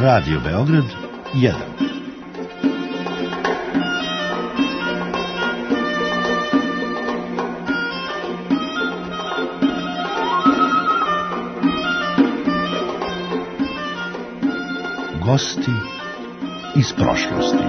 Radio Beograd 1. Gosti iz prošlosti.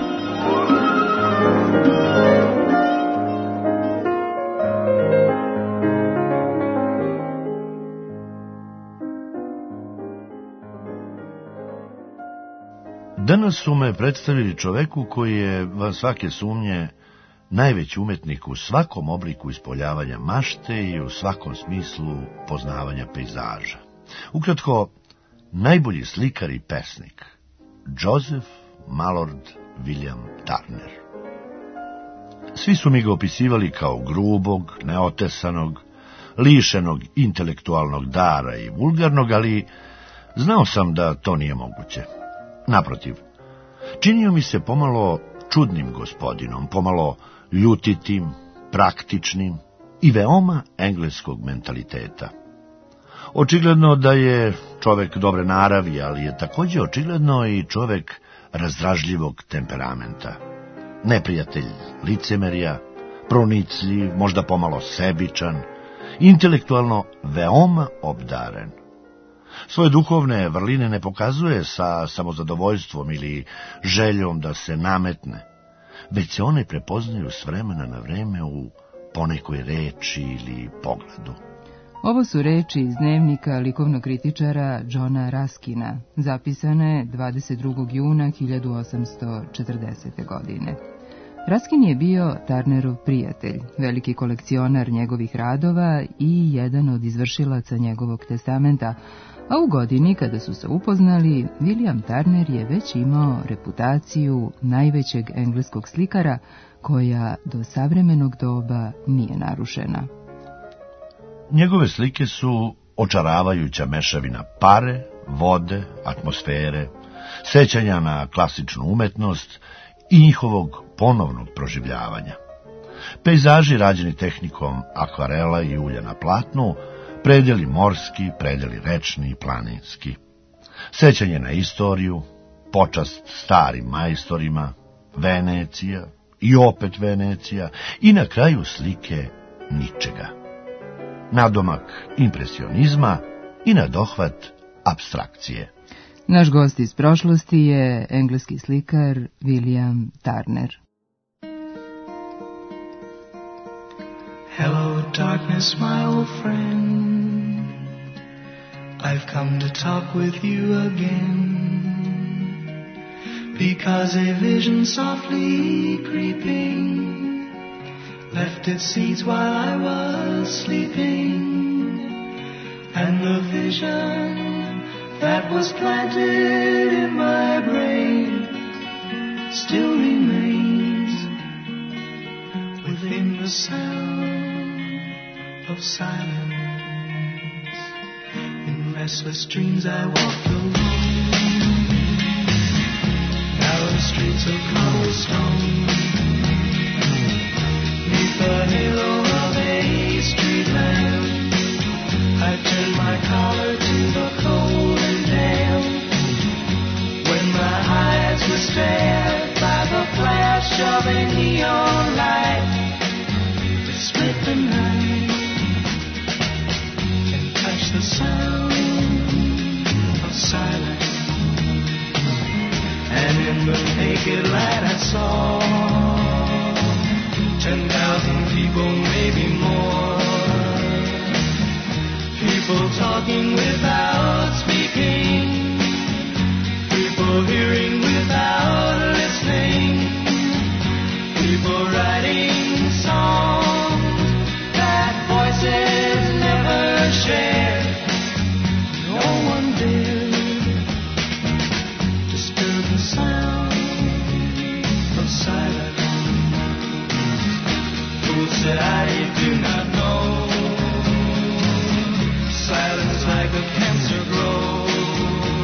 Danas su me predstavili čoveku koji je, van svake sumnje, najveći umetnik u svakom obliku ispoljavanja mašte i u svakom smislu poznavanja pejzaža. Ukratko, najbolji slikar i pesnik, Joseph Mallord William Turner. Svi su mi ga opisivali kao grubog, neotesanog, lišenog intelektualnog dara i vulgarnog, ali znao sam da to nije moguće. Naprotiv, činio mi se pomalo čudnim gospodinom, pomalo ljutitim, praktičnim i veoma engleskog mentaliteta. Očigledno da je čovek dobre naravi, ali je također očigledno i čovek razdražljivog temperamenta. Neprijatelj licemerja, pronicljiv, možda pomalo sebičan, intelektualno veoma obdaren. Svoje duhovne vrline ne pokazuje sa samozadovoljstvom ili željom da se nametne, već se one prepoznaju s vremena na vreme u ponekoj reči ili pogledu. Ovo su reči iz dnevnika likovnog kritičara Johna Ruskina, zapisane 22. juna 1840. godine. Ruskin je bio Turnerov prijatelj, veliki kolekcionar njegovih radova i jedan od izvršilaca njegovog testamenta, a u godini kada su se upoznali, William Turner je već imao reputaciju najvećeg engleskog slikara koja do savremenog doba nije narušena. Njegove slike su očaravajuća mešavina pare, vode, atmosfere, sećanja na klasičnu umetnost i njihovog ponovnog proživljavanja. Pejzaži rađeni tehnikom akvarela i ulja na platnu, predeli morski, predeli rečni i planinski. Sećanje na istoriju, počast starim majstorima, Venecija i opet Venecija i na kraju slike ničega. Nadomak impresionizma i nadohvat apstrakcije. Naš gost iz prošlosti je engleski slikar William Turner. Hello darkness, my old friend. I've come to talk with you again, because a vision softly creeping left its seeds while I was sleeping, and the vision that was planted in my brain still remains within the sound of silence. In restless dreams I walked alone, narrow streets of cobblestone, neath the halo of a street lamp. I turned my collar to the cold and damp, when my eyes were stared by the flash of a neon light that split the night and touched the sound of silence. And in the naked light I saw 10,000 people, maybe more. People talking without speaking, people hearing without listening, people writing songs that voices never shared. No one dared disturb the sound of silence. Fool said, I do not know. Silence like a cancer grows.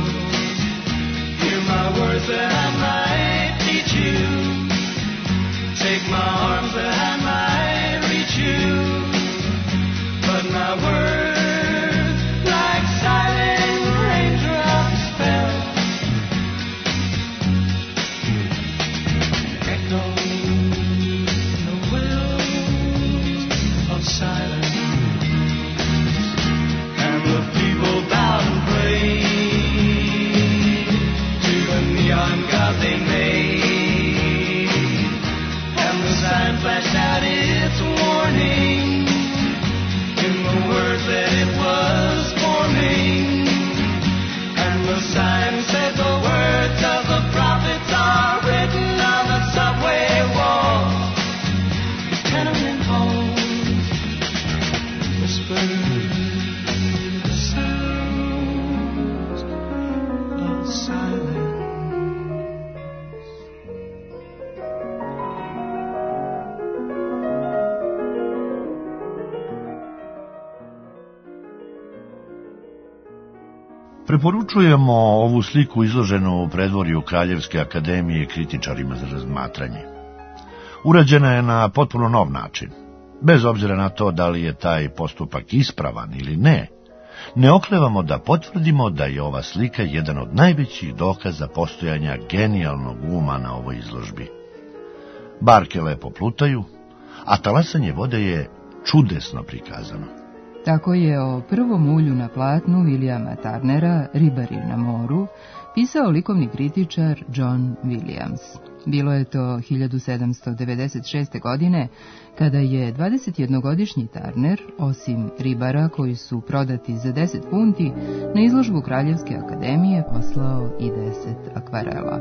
Preporučujemo ovu sliku izloženu u predvorju Kraljevske akademije kritičarima za razmatranje. Urađena je na potpuno nov način. Bez obzira na to da li je taj postupak ispravan ili ne, ne oklevamo da potvrdimo da je ova slika jedan od najvećih dokaza postojanja genijalnog uma na ovoj izložbi. Barke lepo plutaju, a talasanje vode je čudesno prikazano. Tako je o prvom ulju na platnu Williama Turnera, Ribari na moru, pisao likovni kritičar John Williams. Bilo je to 1796. godine, kada je 21-godišnji Turner, osim ribara koji su prodati za 10 funti, na izložbu Kraljevske akademije poslao i 10 akvarela.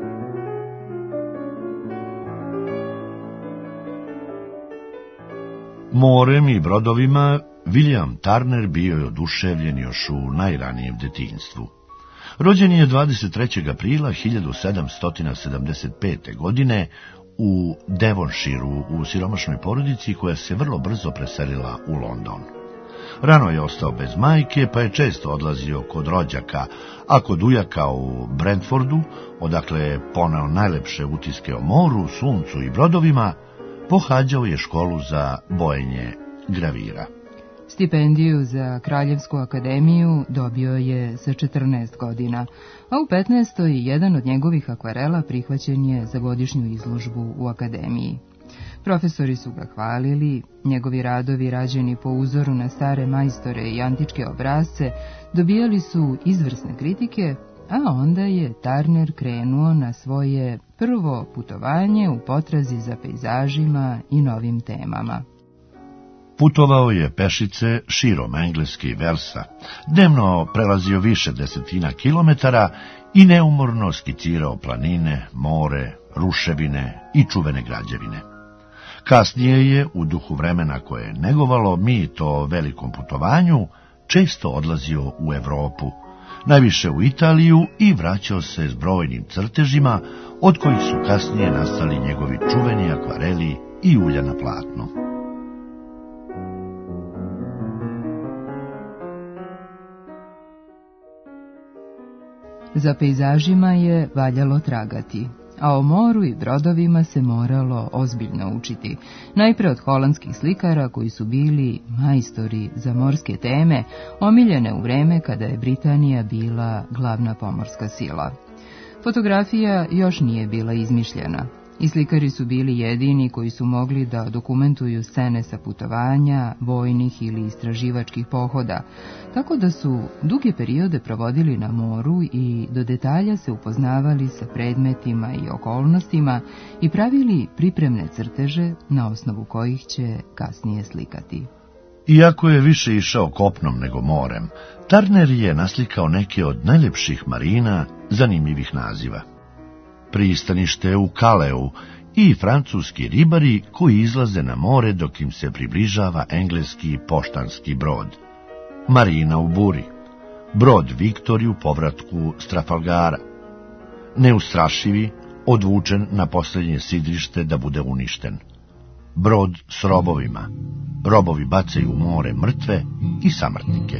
Morem i brodovima William Turner bio je oduševljen još u najranijem detinjstvu. Rođen je 23. aprila 1775. godine u Devonshireu u siromašnoj porodici koja se vrlo brzo preselila u London. Rano je ostao bez majke, pa je često odlazio kod rođaka, a kod ujaka u Brentfordu, odakle je poneo najlepše utiske o moru, suncu i brodovima, pohađao je školu za bojenje gravira. Stipendiju za Kraljevsku akademiju dobio je sa 14 godina, a u 15. jedan od njegovih akvarela prihvaćen je za godišnju izložbu u akademiji. Profesori su ga hvalili, njegovi radovi rađeni po uzoru na stare majstore i antičke obrazce dobijali su izvrsne kritike, a onda je Turner krenuo na svoje prvo putovanje u potrazi za pejzažima i novim temama. Putovao je pešice širom Engleske i Velsa, dnevno prelazio više desetina kilometara i neumorno skicirao planine, more, ruševine i čuvene građevine. Kasnije je, u duhu vremena koje je negovalo mit o velikom putovanju, često odlazio u Evropu, najviše u Italiju, i vraćao se s brojnim crtežima, od kojih su kasnije nastali njegovi čuveni akvareli i ulja na platnu. Za pejzažima je valjalo tragati, a o moru i brodovima se moralo ozbiljno učiti, najpre od holandskih slikara koji su bili majstori za morske teme, omiljene u vreme kada je Britanija bila glavna pomorska sila. Fotografija još nije bila izmišljena i slikari su bili jedini koji su mogli da dokumentuju scene sa putovanja, vojnih ili istraživačkih pohoda, tako da su duge periode provodili na moru i do detalja se upoznavali sa predmetima i okolnostima i pravili pripremne crteže na osnovu kojih će kasnije slikati. Iako je više išao kopnom nego morem, Turner je naslikao neke od najlepših marina zanimljivih naziva. Pristanište u Kaleu i francuski ribari koji izlaze na more dok im se približava engleski poštanski brod. Marina u buri, brod Viktori u povratku s Trafalgara. Neustrašivi, odvučen na posljednje sidrište da bude uništen. Brod s robovima, robovi bacaju u more mrtve i samrtnike.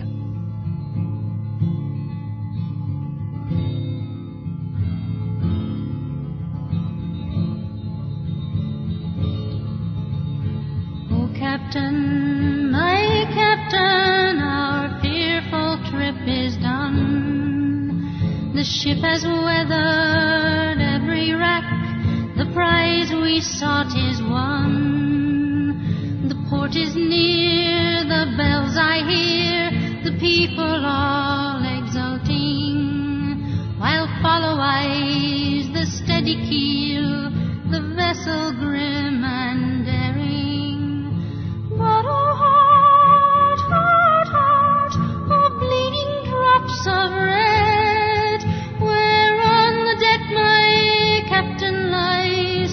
Captain, my captain, our fearful trip is done. The ship has weathered every wreck, the prize we sought is won. The port is near, the bells I hear, the people all exulting, while follow eyes the steady keel, the vessel grim and daring. But oh heart, heart, heart, oh bleeding drops of red, whereon the deck my captain lies,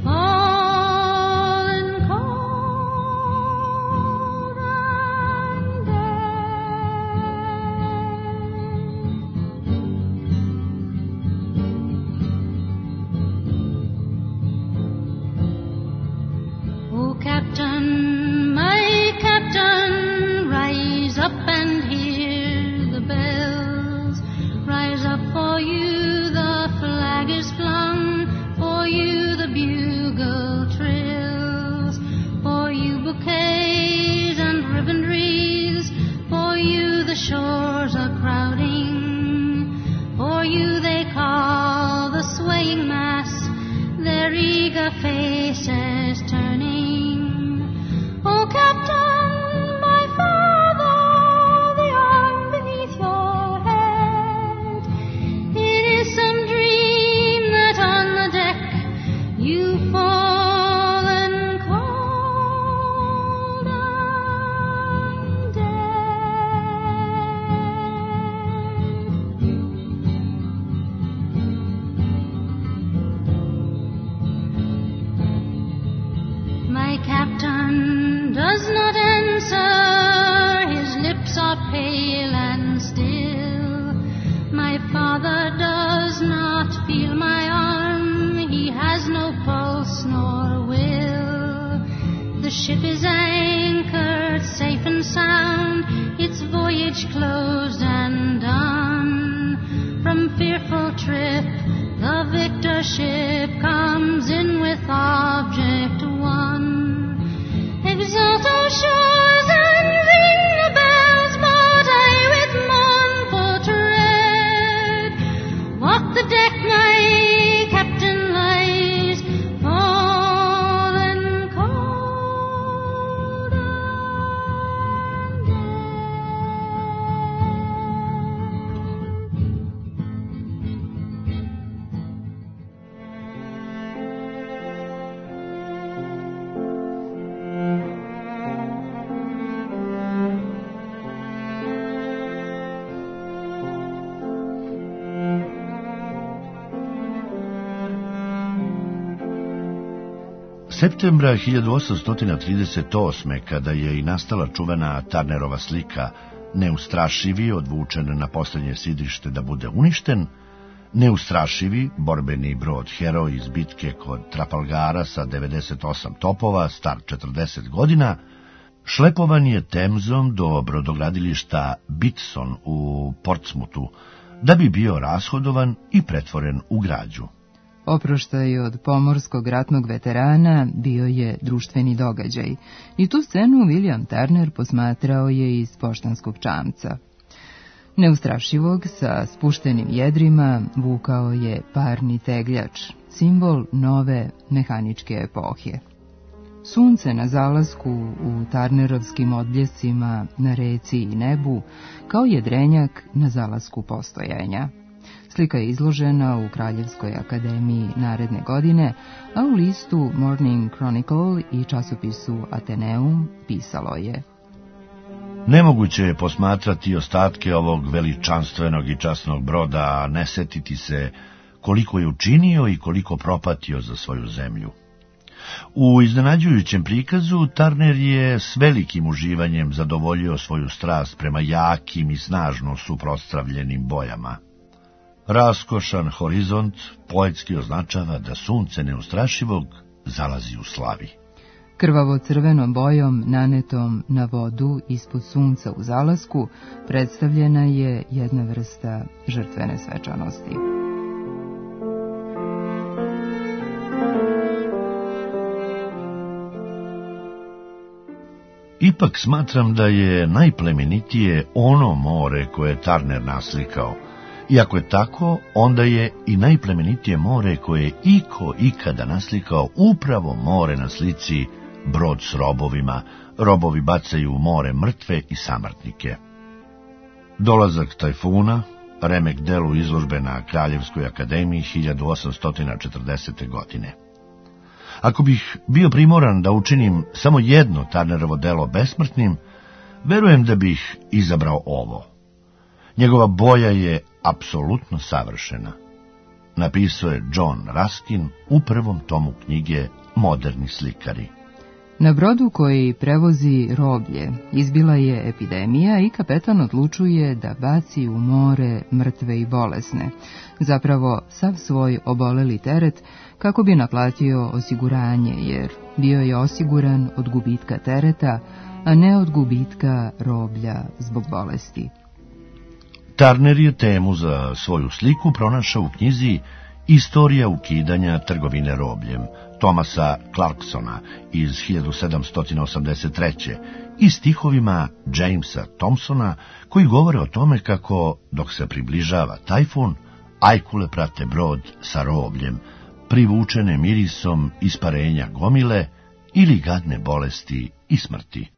fallen cold and dead. Oh captain, my captain, rise up and hear the bells. shores are crowding. For you they call the swaying mass, their eager faces turning. Oh, Captain, my father, the arm beneath your head. It is some dream that on the deck you fallen cold and dead. My captain does not answer, his lips are pale and still. My father does not feel my arm, he has no pulse nor will. The ship is anchored safe and sound, its voyage closed and done. From fearful trip, the victor ship comes in with object won. Exult, O shores, and ring the bells, but aye with mournful tread. Walk the deck, my captain lies, fallen cold and Septembra 1838. kada je i nastala čuvena Turnerova slika Neustrašivi odvučen na posljednje sidrište da bude uništen, Neustrašivi, borbeni brod heroj iz bitke kod Trafalgara sa 98 topova, star 40 godina, šlepovan je Temzom do brodogradilišta Bitson u Portsmouthu, da bi bio rashodovan i pretvoren u građu. Oproštaj od pomorskog ratnog veterana bio je društveni događaj i tu scenu William Turner posmatrao je iz poštanskog čamca. Neustrašivog sa spuštenim jedrima vukao je parni tegljač, simbol nove mehaničke epohe. Sunce na zalasku u Turnerovskim odbljescima na reci i nebu kao jedrenjak na zalasku postojanja. Slika je izložena u Kraljevskoj akademiji naredne godine, a u listu Morning Chronicle i časopisu Athenaeum pisalo je: Nemoguće je posmatrati ostatke ovog veličanstvenog i časnog broda, a ne setiti se koliko je učinio i koliko propatio za svoju zemlju. U iznenađujućem prikazu Turner je s velikim uživanjem zadovoljio svoju strast prema jakim i snažno suprotstavljenim bojama. Raskošan horizont poetski označava da sunce Neustrašivog zalazi u slavi. Krvavo crvenom bojom nanetom na vodu ispod sunca u zalasku predstavljena je jedna vrsta žrtvene svečanosti. Ipak smatram da je najplemenitije ono more koje je Turner naslikao. I ako je tako, onda je i najplemenitije more koje je iko ikada naslikao upravo more na slici brod s robovima. Robovi bacaju u more mrtve i samrtnike. Dolazak tajfuna, remek delu izložbe na Kraljevskoj akademiji 1840. godine. Ako bih bio primoran da učinim samo jedno Turnerovo delo besmrtnim, verujem da bih izabrao ovo. Njegova boja je apsolutno savršena. Napisao je John Ruskin u prvom tomu knjige Moderni slikari. Na brodu koji prevozi roblje izbila je epidemija i kapetan odlučuje da baci u more mrtve i bolesne, zapravo sav svoj oboleli teret kako bi naplatio osiguranje, jer bio je osiguran od gubitka tereta, a ne od gubitka roblja zbog bolesti. Turner je temu za svoju sliku pronašao u knjizi Istorija ukidanja trgovine robljem Thomasa Clarksona iz 1783. i stihovima Jamesa Thompsona koji govore o tome kako, dok se približava tajfun, ajkule prate brod sa robljem, privučene mirisom isparenja gomile ili gadne bolesti i smrti.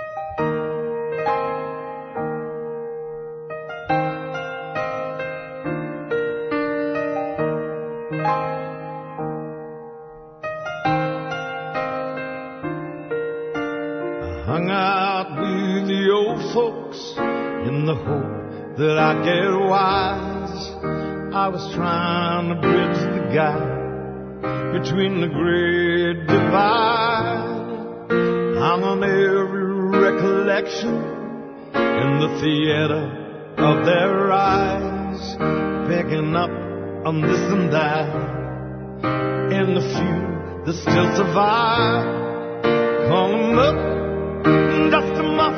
Hung out with the old folks in the hope that I'd get wise. I was trying to bridge the gap between the great divide. I'm on every recollection in the theater of their eyes, picking up on this and that, and the few that still survive. Call them up, dust them off,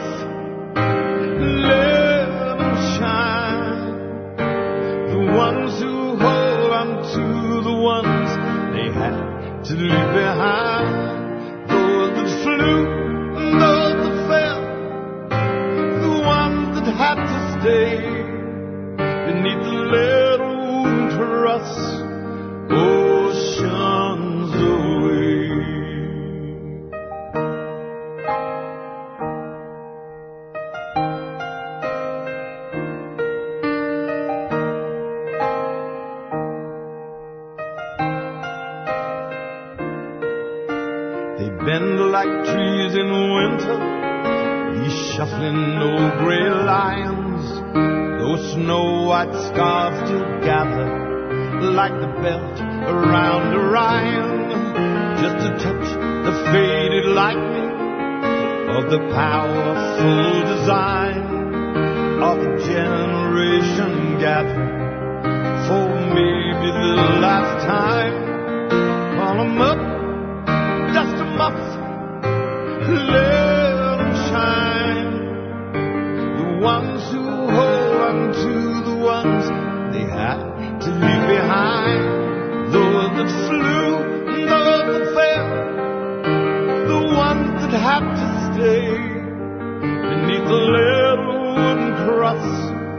let them shine. The ones who hold on to the ones they had to leave behind. Those that flew, those that fell, the ones that had to stay beneath the little wound for us, oceans away. They bend like trees in winter, these shuffling old gray lions. Those snow-white scarves still gather like the belt around Orion, just to touch the faded lightning of the powerful design of a generation gathered for maybe the last time. Call them up, dust them off, let them shine. The ones who hold on to the ones they had to leave behind. Those that flew, those that fell, the ones that had to stay beneath the little wooden cross,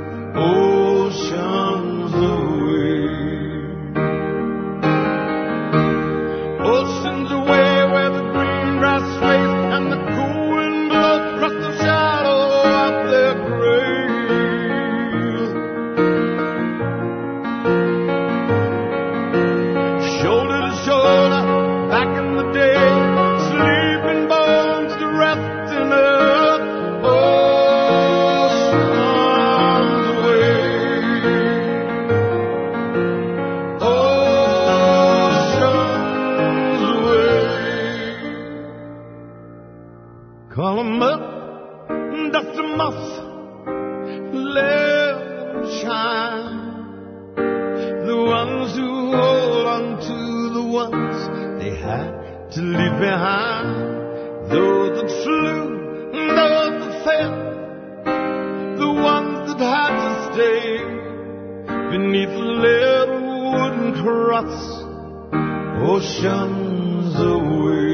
oceans away. Oceans away where the green grass sways and the cool wind blows across the shadow of their grave. Shoulder to shoulder, back in the day, sleeping bones to rest in earth. Oceans away. Oceans away. Call them up, dust them off, let them shine. The ones who hold on to the ones they had to leave behind. Those that flew, those that fell, the ones that had to stay beneath the little wooden cross, oceans away.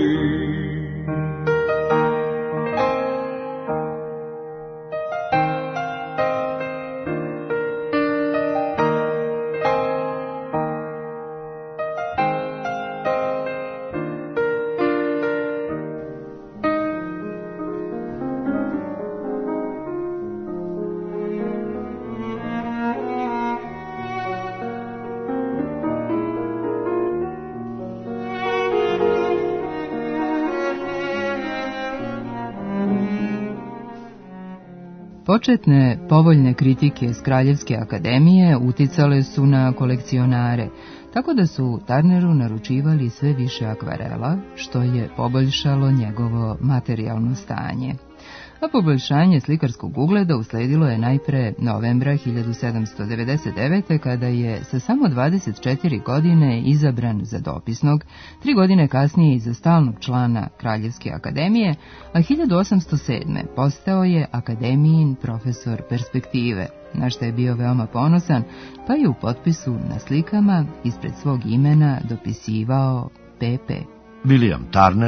Početne povoljne kritike s Kraljevske akademije uticale su na kolekcionare, tako da su Turneru naručivali sve više akvarela, što je poboljšalo njegovo materijalno stanje. A poboljšanje slikarskog ugleda usledilo je najpre novembra 1799. kada je sa samo 24 godine izabran za dopisnog, 3 godine kasnije i za stalnog člana Kraljevske akademije, a 1807. postao je akademijin profesor perspektive, na što je bio veoma ponosan, pa je u potpisu na slikama ispred svog imena dopisivao PP. William Turner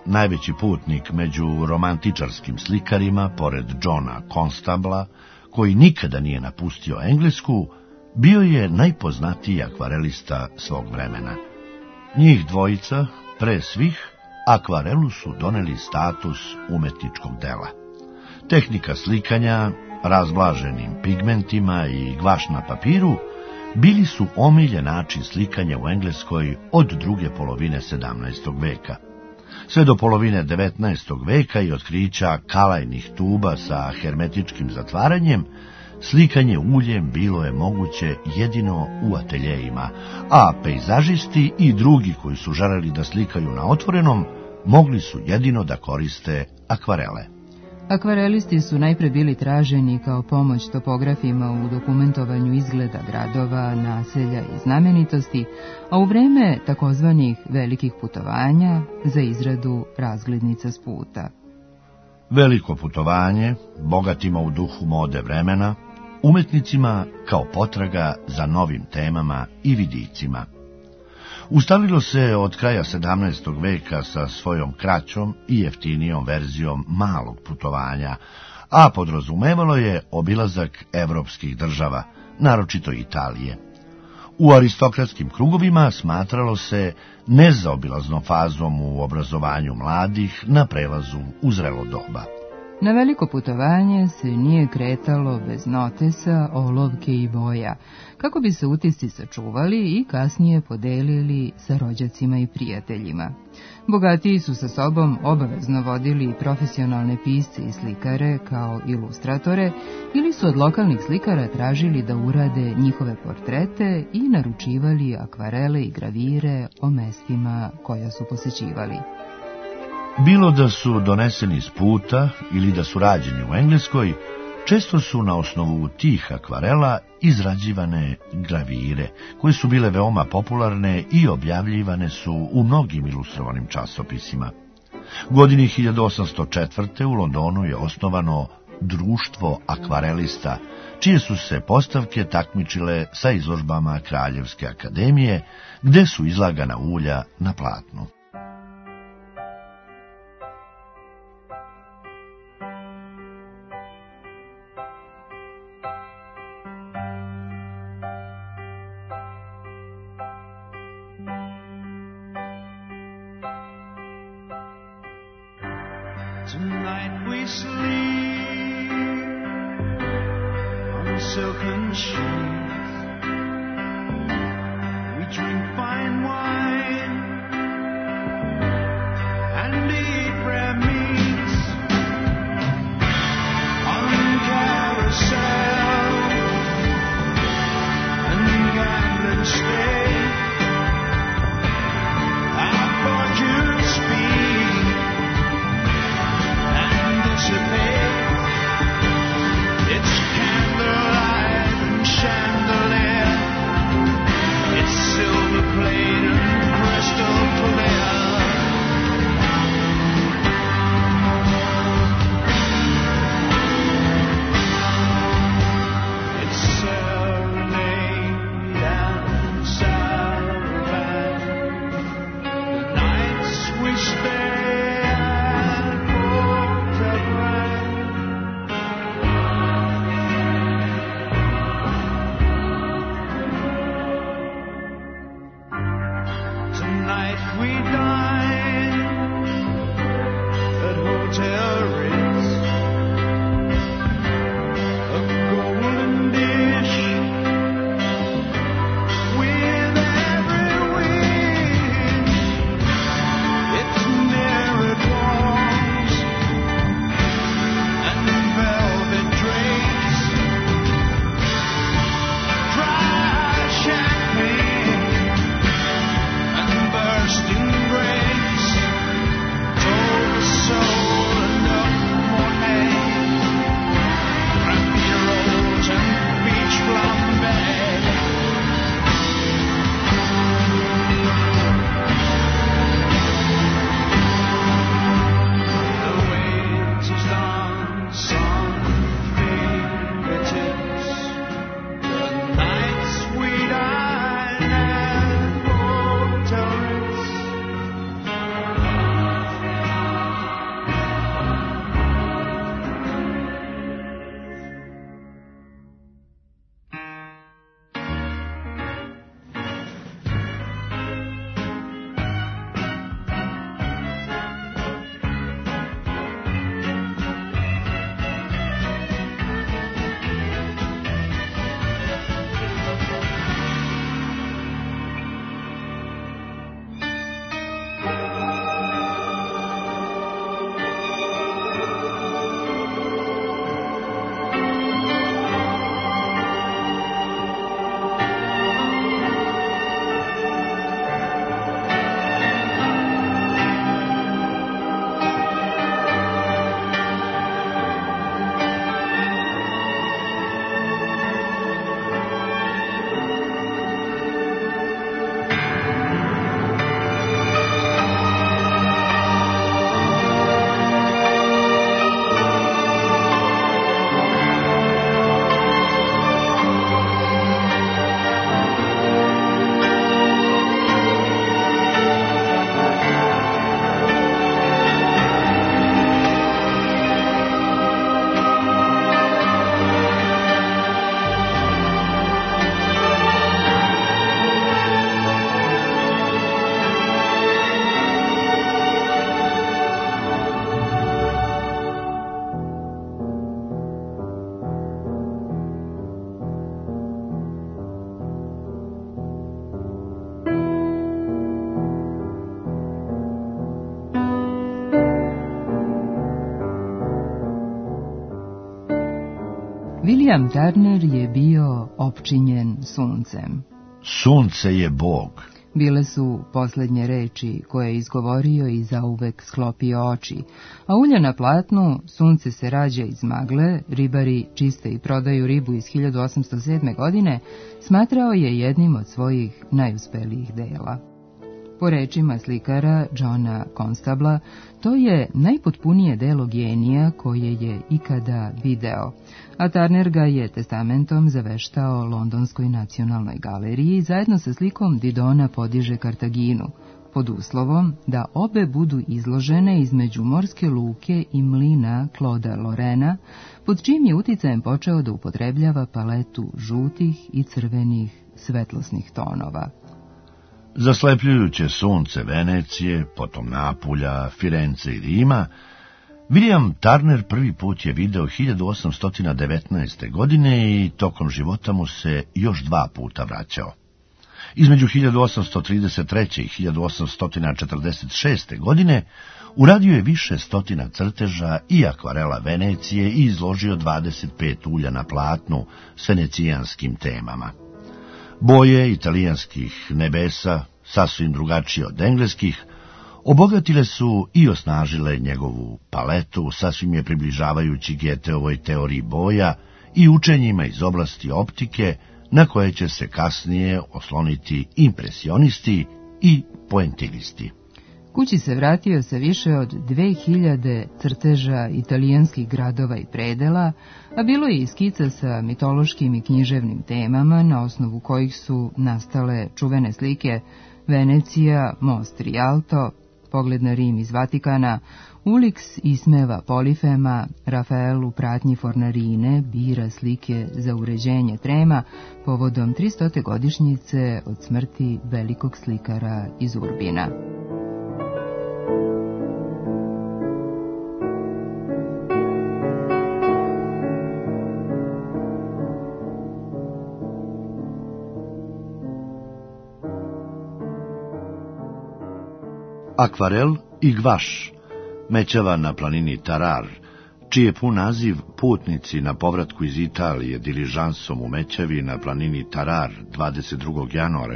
najveći putnik među romantičarskim slikarima, pored Johna Constabla, koji nikada nije napustio Englesku, bio je najpoznatiji akvarelista svog vremena. Njih dvojica, pre svih, akvarelu su doneli status umetničkog dela. Tehnika slikanja, razblaženim pigmentima i gvaš na papiru, bili su omiljen način slikanja u Engleskoj od druge polovine 17. veka. Sve do polovine 19. veka i otkrića kalajnih tuba sa hermetičkim zatvaranjem, slikanje uljem bilo je moguće jedino u ateljejima, a pejzažisti i drugi koji su želeli da slikaju na otvorenom, mogli su jedino da koriste akvarele. Akvarelisti su najpre bili traženi kao pomoć topografima u dokumentovanju izgleda gradova, naselja i znamenitosti, a u vreme takozvanih velikih putovanja za izradu razglednica s puta. Veliko putovanje, bogatima u duhu mode vremena, umetnicima kao potraga za novim temama i vidicima. Ustavilo se od kraja 17. veka sa svojom kraćom i jeftinijom verzijom malog putovanja, a podrazumevalo je obilazak evropskih država, naročito Italije. U aristokratskim krugovima smatralo se nezaobilaznom fazom u obrazovanju mladih na prelazu u zrelo doba. Na veliko putovanje se nije kretalo bez notesa, olovke i boja, kako bi se utisci sačuvali i kasnije podelili sa rođacima i prijateljima. Bogatiji su sa sobom obavezno vodili profesionalne pisce i slikare kao ilustratore ili su od lokalnih slikara tražili da urade njihove portrete i naručivali akvarele i gravire o mestima koja su posećivali. Bilo da su doneseni s puta ili da su rađeni u Engleskoj, često su na osnovu tih akvarela izrađivane gravire, koje su bile veoma popularne i objavljivane su u mnogim ilustrovanim časopisima. Godini 1804. u Londonu je osnovano Društvo akvarelista, čije su se postavke takmičile sa izložbama Kraljevske akademije, gde su izlagana ulja na platnu. Tonight we sleep on silken sheets. We drink fine wine and eat rare meats on carousel and gambling state. Our fortunes speak and dissipate. It's candlelight and chandelier. William Turner je bio opčinjen suncem. Sunce je Bog. Bile su posljednje reči koje je izgovorio i zauvek sklopio oči, a ulje na platnu, sunce se rađa iz magle, ribari čiste i prodaju ribu iz 1807. godine, smatrao je jednim od svojih najuspelijih dela. Po rečima slikara Johna Constabla, to je najpotpunije delo genija koje je ikada video, a Turner ga je testamentom zaveštao Londonskoj nacionalnoj galeriji zajedno sa slikom Didona podiže Kartaginu, pod uslovom da obe budu izložene između morske luke i mlina Clauda Lorena, pod čim je uticajem počeo da upotrebljava paletu žutih i crvenih svetlosnih tonova. Zaslepljujuće sunce Venecije, potom Napulja, Firence i Rima, William Turner prvi put je video 1819. godine i tokom života mu se još 2 puta vraćao. Između 1833. i 1846. godine uradio je više stotina crteža i akvarela Venecije i izložio 25 ulja na platnu s venecijanskim temama. Boje italijanskih nebesa, sasvim drugačije od engleskih, obogatile su i osnažile njegovu paletu, sasvim je približavajući Goetheovoj teoriji boja i učenjima iz oblasti optike, na koje će se kasnije osloniti impresionisti i poentilisti. Kući se vratio sa više od 2000 crteža italijanskih gradova i predela, a bilo je i skica sa mitološkim i književnim temama, na osnovu kojih su nastale čuvene slike Venecija, most Rialto, pogled na Rim iz Vatikana, Ulix ismeva Polifema, Rafael u pratnji Fornarine bira slike za uređenje trema povodom 300. godišnjice od smrti velikog slikara iz Urbina. Akvarel i gvaš, mećava na planini Tarar, čiji je pun naziv Putnici na povratku iz Italije diližansom u Mećavi na planini Tarar 22. januara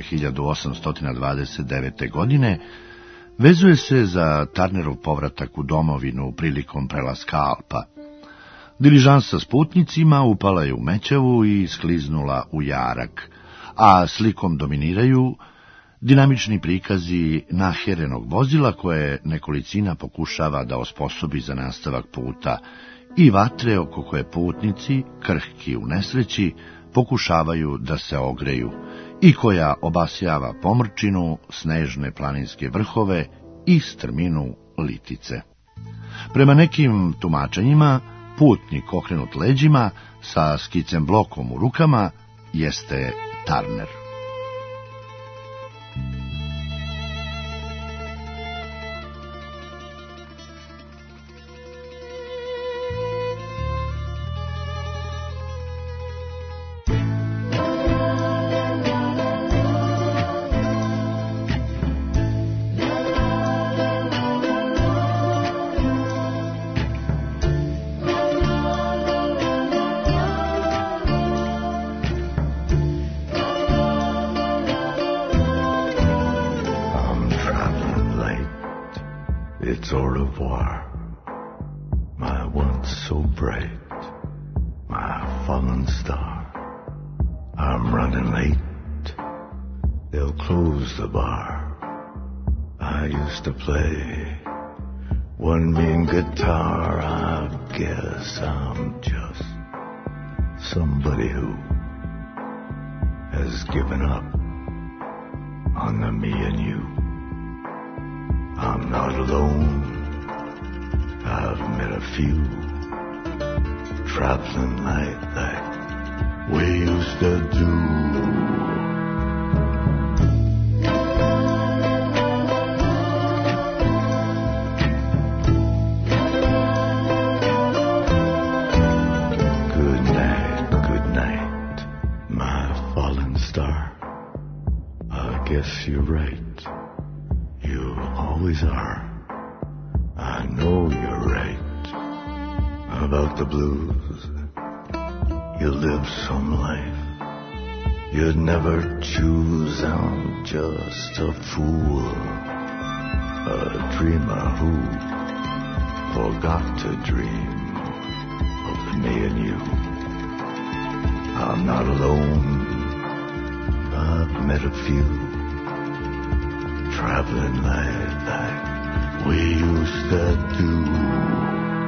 1829. godine, vezuje se za Turnerov povratak u domovinu prilikom prelaska Alpa. Diližansa s putnicima upala je u Mećavu i skliznula u Jarak, a slikom dominiraju dinamični prikazi naherenog vozila koje nekolicina pokušava da osposobi za nastavak puta i vatre oko koje putnici, krhki u nesreći, pokušavaju da se ogreju i koja obasjava pomrčinu, snežne planinske vrhove i strminu Litice. Prema nekim tumačenjima, putnik okrenut leđima sa skicem blokom u rukama jeste Turner. It's au revoir, my once so bright, my fallen star. I'm running late, they'll close the bar. I used to play one mean guitar. I guess I'm just somebody who has given up on the me and you. I'm not alone, I've met a few traveling like that we used to do. Good night, my fallen star. I guess you're right. You always are. I know you're right about the blues. you live some life you'd never choose. I'm just a fool, a dreamer who forgot to dream of me and you. I'm not alone, I've met a few, traveling like we used to do.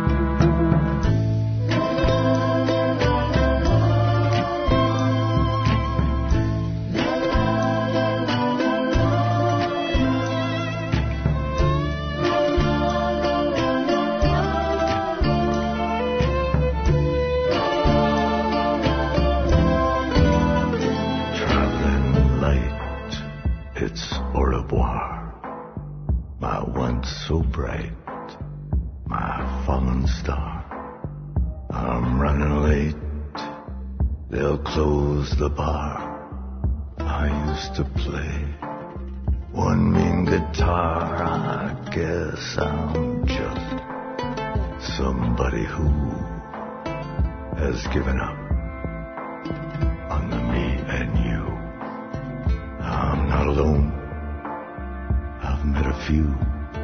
So bright, my fallen star. I'm running late, they'll close the bar. I used to play one mean guitar. I guess I'm just somebody who has given up on the me and you. I'm not alone, I've met a few,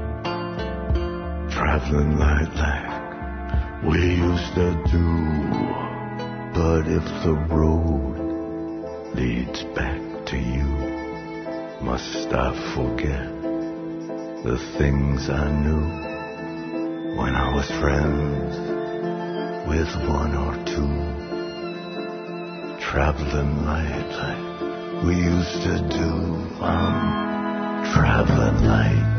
traveling like we used to do. But if the road leads back to you, must I forget the things I knew when I was friends with one or two? Traveling like we used to do. I'm traveling like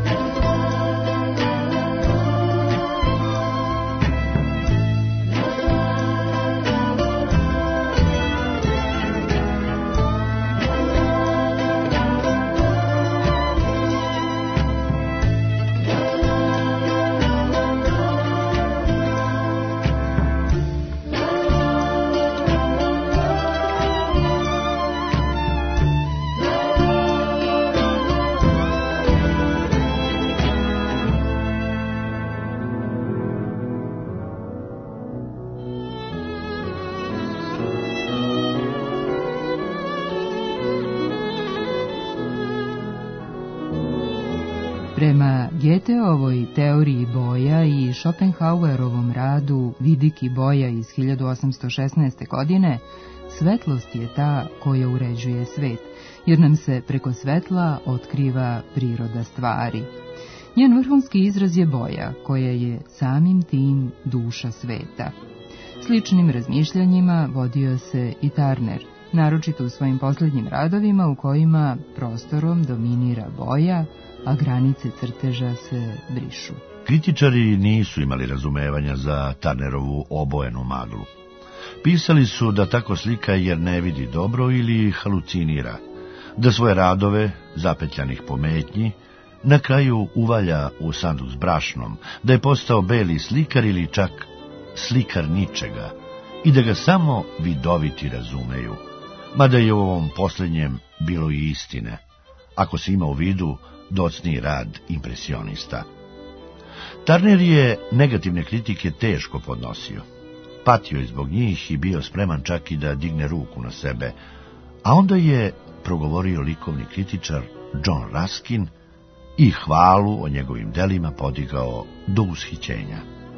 Prema Goetheovoj teoriji boja i Schopenhauerovom radu Vidiki boja iz 1816. godine, svetlost je ta koja uređuje svet, jer nam se preko svetla otkriva priroda stvari. Njen vrhunski izraz je boja, koja je samim tim duša sveta. Sličnim razmišljanjima vodio se i Turner, naročito u svojim posljednjim radovima u kojima prostorom dominira boja, a granice crteža se brišu. Kritičari nisu imali razumevanja za Turnerovu obojenu maglu. Pisali su da tako slika jer ne vidi dobro ili halucinira, da svoje radove, zapetljanih pometnji, na kraju uvalja u sanduk s brašnom, da je postao beli slikar ili čak slikar ničega i da ga samo vidoviti razumeju, mada je u ovom posljednjem bilo i istine, ako se ima u vidu docniji rad impresionista. Turner je negativne kritike teško podnosio. Patio je zbog njih i bio spreman čak i da digne ruku na sebe, a onda je progovorio likovni kritičar John Ruskin i hvalu o njegovim delima podigao do ushićenja.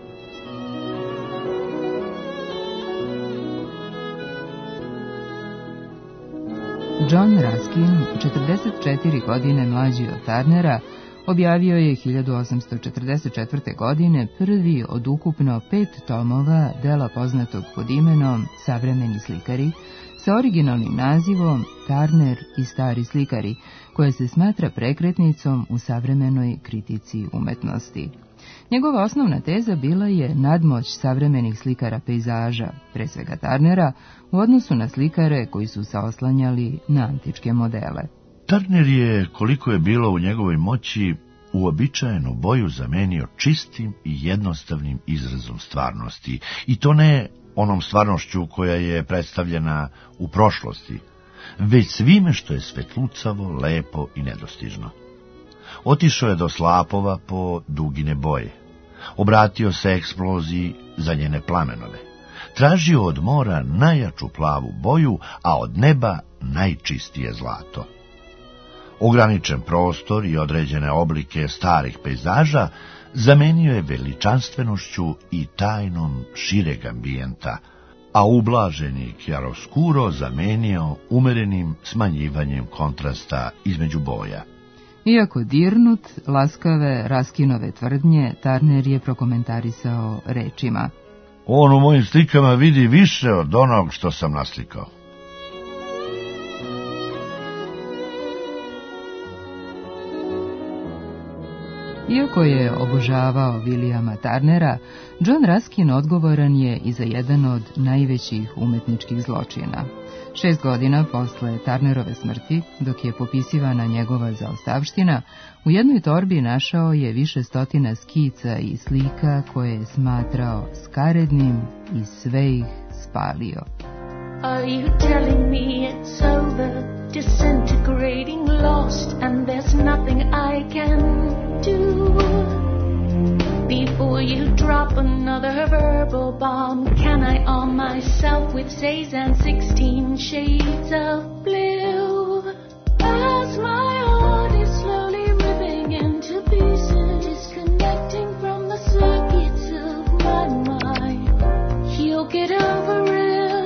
John Ruskin, 44 godine mlađi od Turnera, objavio je 1844. godine prvi od ukupno 5 tomova dela poznatog pod imenom Savremeni slikari, sa originalnim nazivom Turner i stari slikari, koja se smatra prekretnicom u savremenoj kritici umetnosti. Njegova osnovna teza bila je nadmoć savremenih slikara pejzaža, pre svega Turnera, u odnosu na slikare koji su se oslanjali na antičke modele. Turner je, koliko je bilo u njegovoj moći, uobičajenu boju zamenio čistim i jednostavnim izrazom stvarnosti, i to ne onom stvarnošću koja je predstavljena u prošlosti, već svime što je svetlucavo, lepo i nedostižno. Otišao je do slapova po dugine boje, obratio se eksploziji za njene plamenove, tražio od mora najjaču plavu boju, a od neba najčistije zlato. Ograničen prostor i određene oblike starih pejzaža zamenio je veličanstvenošću i tajnom šireg ambijenta, a ublaženi chiaroscuro zamenio umerenim smanjivanjem kontrasta između boja. Iako dirnut, laskave Raskinove tvrdnje Turner je prokomentarisao rečima: On u mojim slikama vidi više od onog što sam naslikao. Iako je obožavao Williama Turnera, John Ruskin odgovoran je i za jedan od najvećih umetničkih zločina. 6 godina posle Turnerove smrti, dok je popisivana njegova zaostavština, u jednoj torbi našao je više stotina skica i slika koje je smatrao skarednim i sve ih spalio. Are you telling me it's over, disintegrating, lost, and there's nothing I can do? Before you drop another verbal bomb, can I arm myself with Cezanne 16 shades of blue? As my heart is slowly ripping into pieces, disconnecting from the circuits of my mind, you'll get over it.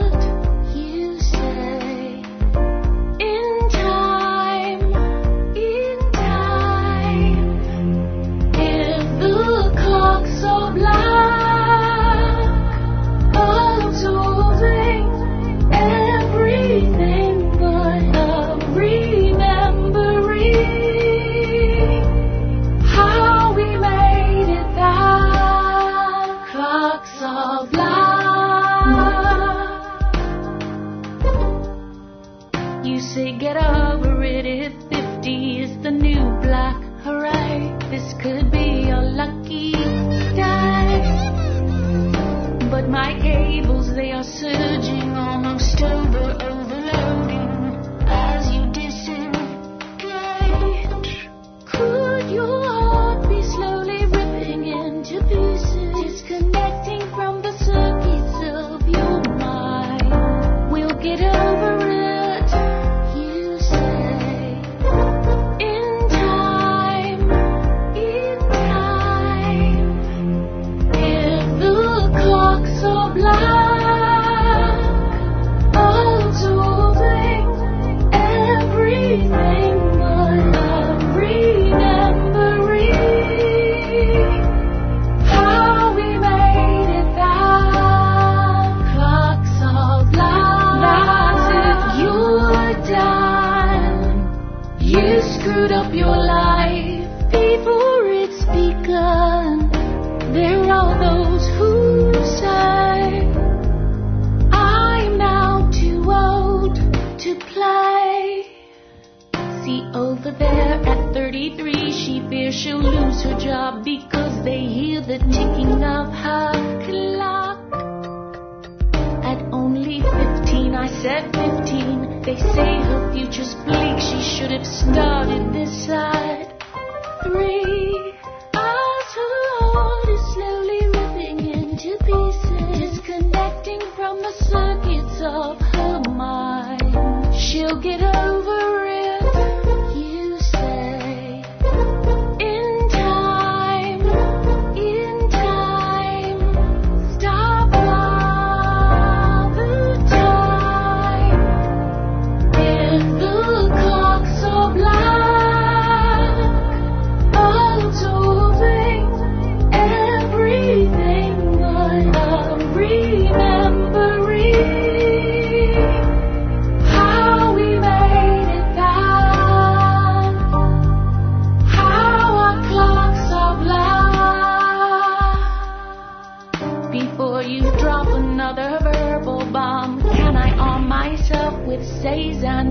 Cezanne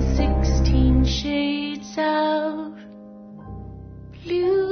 16 shades of blue.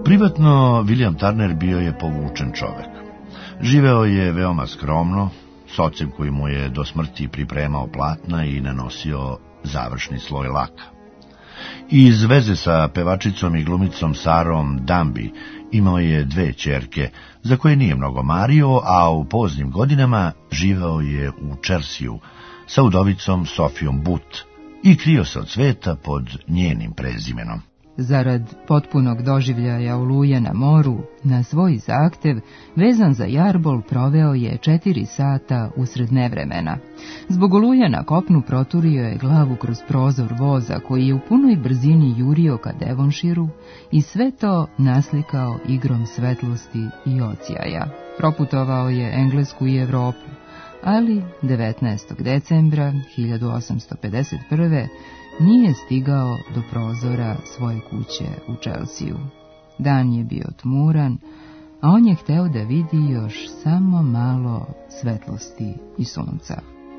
Privatno, William Turner bio je povučen čovek. Živeo je veoma skromno, s ocem koji mu je do smrti pripremao platna i nanosio završni sloj laka. Iz veze sa pevačicom i glumicom Sarom Danby imao je 2 ćerke, za koje nije mnogo mario, a u poznim godinama živeo je u Čersiju sa udovicom Sofijom But i krio se od sveta pod njenim prezimenom. Zarad potpunog doživljaja oluje na moru, na svoj zahtev, vezan za jarbol, proveo je 4 sata usred nevremena. Zbog oluje na kopnu proturio je glavu kroz prozor voza koji je u punoj brzini jurio ka Devonshiru i sve to naslikao igrom svetlosti i odsjaja. Proputovao je Englesku i Evropu, ali 19. decembra 1851. nije stigao do prozora svoje kuće u Čelsiju. Dan je bio tmuran, a on je hteo da vidi još samo malo svetlosti i sunca.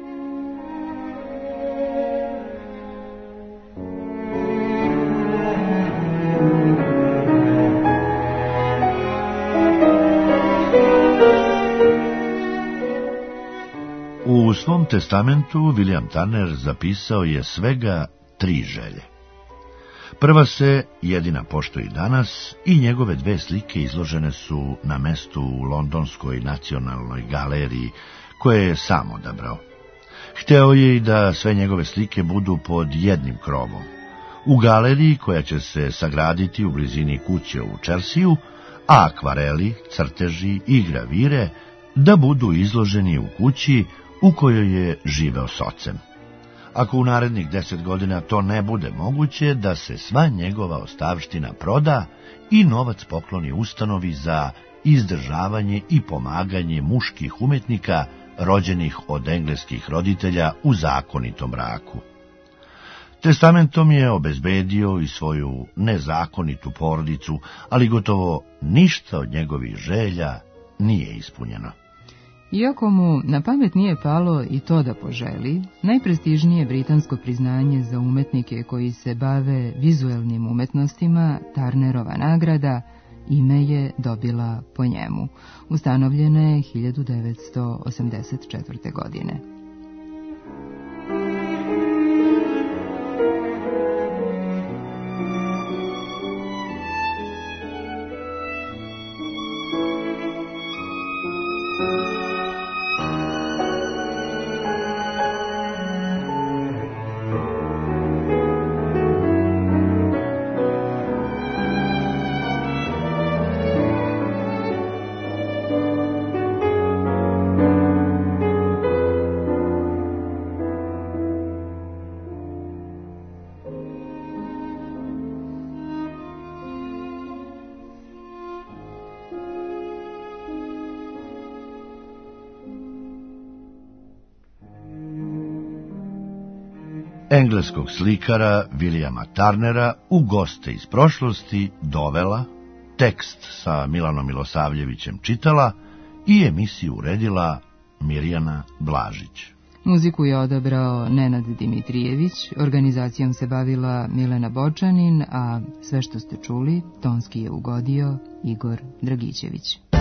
U svom testamentu William Turner zapisao je svega 3 želje. Prva se jedina poštuje i danas i njegove 2 slike izložene su na mestu u Londonskoj nacionalnoj galeriji koje je sam odabrao. Hteo je i da sve njegove slike budu pod jednim krovom. U galeriji koja će se sagraditi u blizini kuće u Čersiju, a akvareli, crteži i gravire da budu izloženi u kući u kojoj je živeo s ocem. Ako u narednih 10 godina to ne bude moguće, da se sva njegova ostavština proda i novac pokloni ustanovi za izdržavanje i pomaganje muških umetnika rođenih od engleskih roditelja u zakonitom braku. Testamentom je obezbedio i svoju nezakonitu porodicu, ali gotovo ništa od njegovih želja nije ispunjeno. Iako mu na pamet nije palo i to da poželi, najprestižnije britansko priznanje za umetnike koji se bave vizuelnim umetnostima, Turnerova nagrada, ime je dobila po njemu. Ustanovljena je 1984. godine. Engleskog slikara Williama Turnera u goste iz prošlosti dovela, tekst sa Milanom Milosavljevićem čitala i emisiju uredila Mirjana Blažić. Muziku je odabrao Nenad Dimitrijević, organizacijom se bavila Milena Bočanin, a sve što ste čuli tonski je ugodio Igor Dragićević.